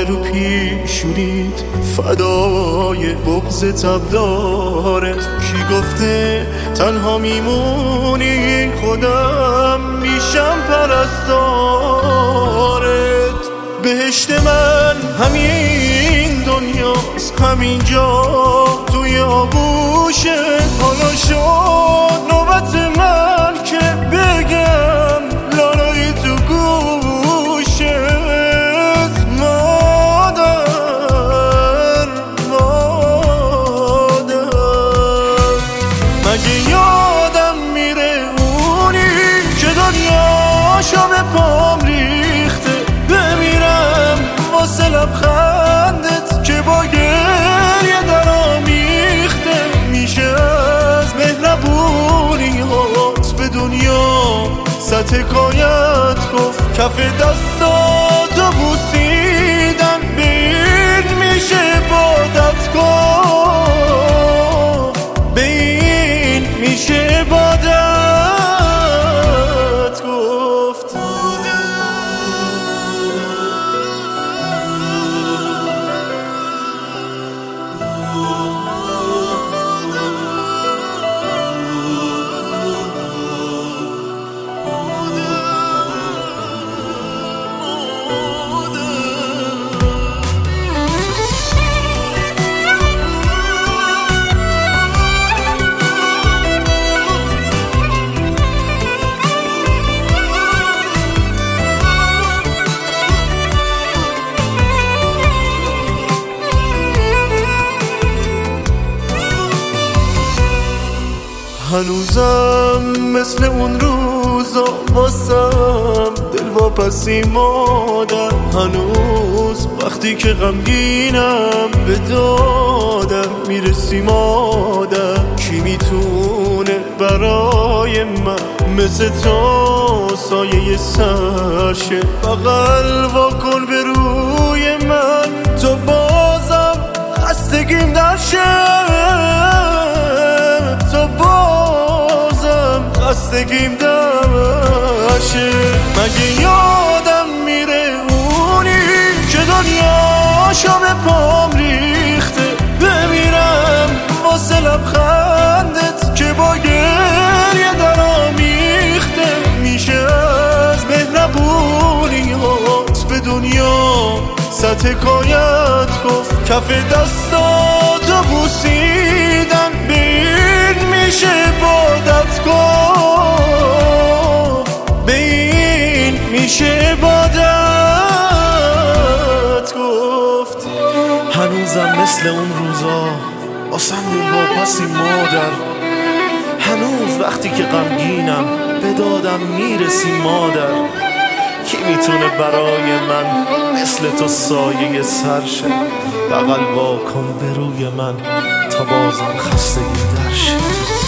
رو پیشونید فدای بغض تبدارت. کی گفته تنها میمونی خودم میشم پرستارت. بهشت من همین دنیاست، همینجا توی آغوشت. حالا شد نوبت من که بگم لالایی تو گوشت. مادر مگه یادم میره اونی که دنیاشو به پام ریخته. بمیرم واسه لبخندت که با گریه درآمیخته. میشه از مهربونیات به دنیا صد حکایت گفت. کف دستاتو بوسیدن به این میشه عبادت گفت. به این میشه عبادت گفت. هنوزم مثل اون روزا واسم دلواپسی مادر. هنوز وقتی که غمگینم به دادم میرسی مادر. کی میتونه برای من مثل تو سایه سر شه؟ بغل واکن به روی من تو بازم خستگیم در شه. تو بازم خستگیم درشه. مگه یادم میره اونی که دنیاشو به پام ریخته. بمیرم واسه لبخندت که با گریه درآمیخته. میشه از مهربونیات به دنیا صد حکایت گفت. کف دستاتو بوسیدن به این میشه عبادت گفت. به این میشه عبادت گفت. هنوزم مثل اون روزا واسم دلواپسی مادر. هنوز وقتی که غمگینم به دادم میرسی مادر. کی میتونه برای من مثل تو سایه سر شه؟ بغل واکن به روی من تا بازم خستگی در شه.